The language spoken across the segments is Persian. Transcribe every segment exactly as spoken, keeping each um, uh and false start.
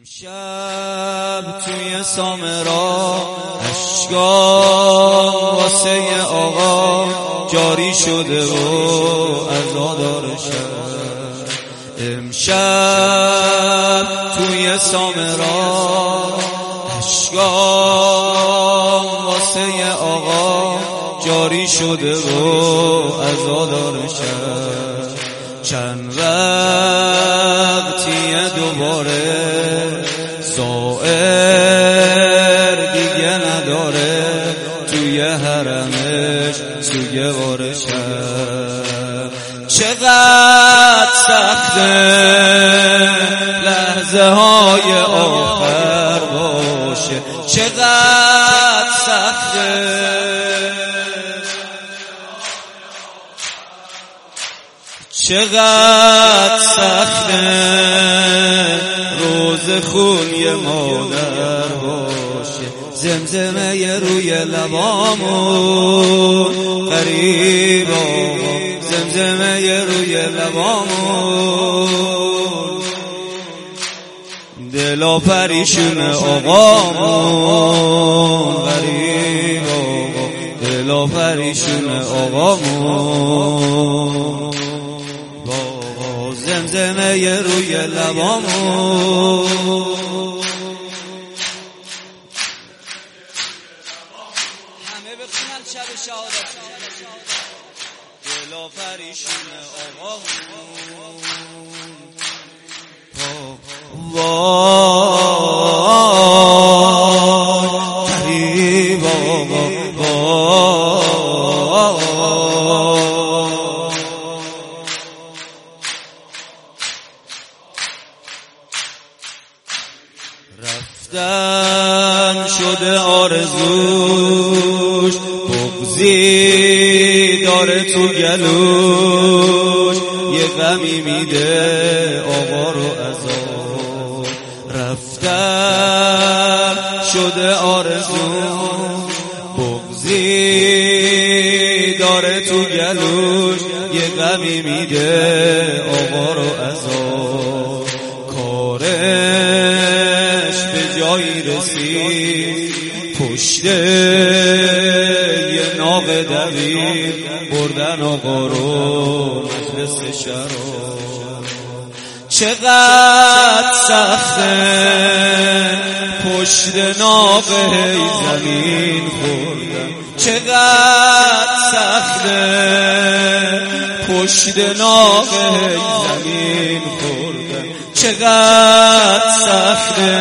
امشب توی سامرا اشکام واسه آقا جاری شده و عزادار شب. امشب توی سامرا اشکام واسه آقا جاری شده و عزادار شب. چند وقتیه دوباره زائر دیگه نداره توی حرمش سوگوار شب. چقدر سخته لحظه های آخر باشه، چقدر سخته چقدر سخته روز خونی مادر باشه. زمزمه روی لبامون غریبا، زمزمه روی لبامون دلا پریشون آقامون غریبا، دلا پریشون آقامون زمزمه روی لبامون. همه بخونن شب شهادت دلا پریشون آقامون. وای غریب آقا رفتن شده آرزوش، بغضی داره تو گلوش، یه غمی میده آقا رو عذاب. رفتن شده آرزوش، بغضی داره تو گلوش، یه غمی میده آقا رو عذاب. کارش جایی رسید پشت یه ناق دوید، بردن آقا رو مجلس شراب. چقدر سخته پشت ناق هی زمین خوردن، چقدر سخته پشت ناق هی زمین خوردن، چقدر سخته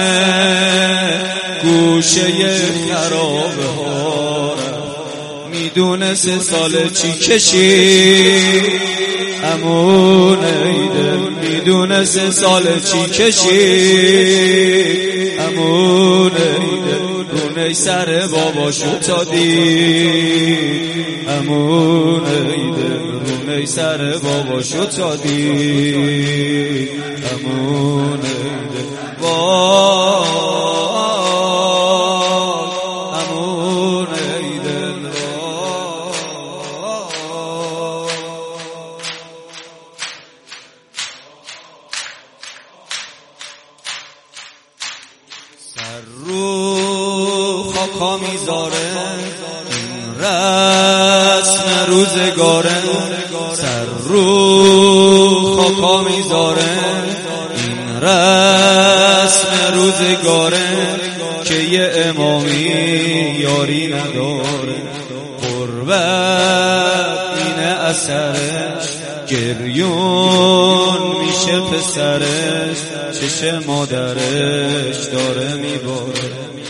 گوشه خراب ها میدونه سه سال چی کشید. امون ایده میدونه سه سال چی کشید. امون ایده رونه سر باباشو تا دید. امون ایده رونه سر باباشو تا دید. امون ایده وای امون ایده سر رو خاکا میذاره این رسم روزگاره. سر رو خاکا میذاره این رسم روزگاره، که یه امامی یاری نداره. قربت اینه اثرش، گریون میشه پسرش، چشم مادرش داره میباره.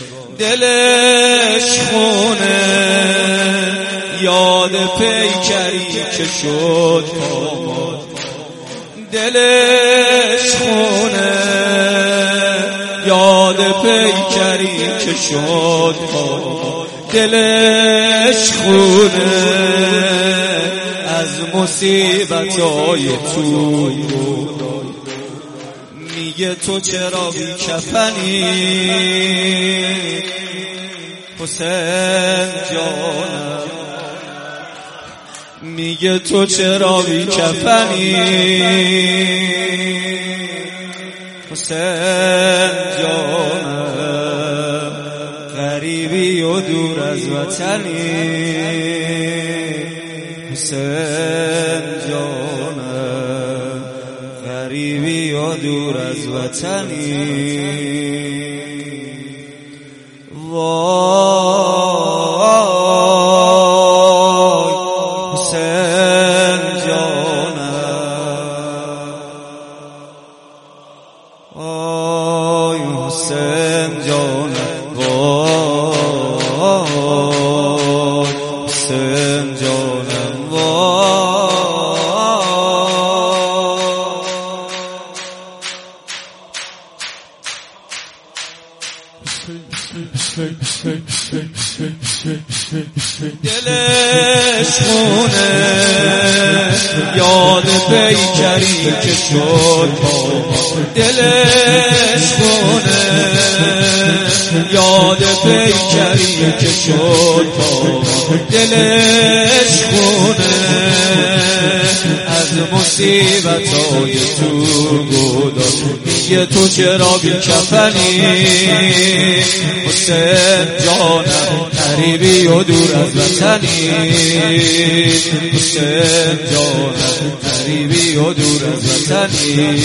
دلش خونه یاد پیکری که شد پامال، دلش خونه یاد پیکری که شد پامال. دلش خونه از مصیبتای تو میگه تو چرا بی کفنی حسین جانم، میگه تو چرا بی کفنی حسین جانم غریبی و دور از وطنی حسین جانم غریبی و دور از وطنی وای حسین جانم وای حسین جانم وای حسین جانم دلش خونه یاد پیکری که شد دلش خونه یاد پیکری که شد دلش خونه از مصیبتای تو گداز میگه تو چرا بی کفنی حسین جانم غریبی و دور از وطنی حسین جانم غریبی و دور از وطنی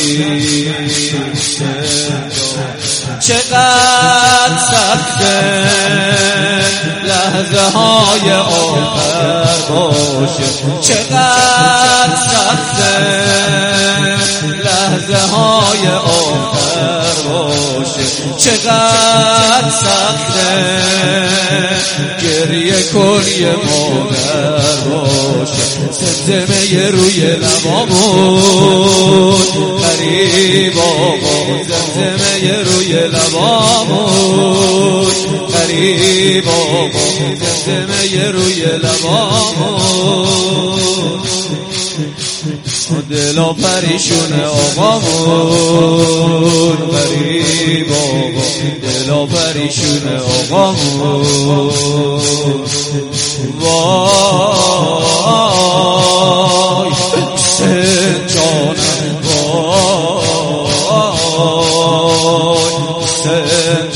چقدر سخته لحظه های آخر باشه چقدر سخته لحظه های آخر باشه چقدر سخته گریه کن یه مادر باشه زمزمه روی لبامون غریب آقا زمزمه روی لبامون غریب آقا زمزمه روی لبامون دلا پریشون آقامون غریب آقا دلا پریشون آقامون وای حسین جانم وای حسین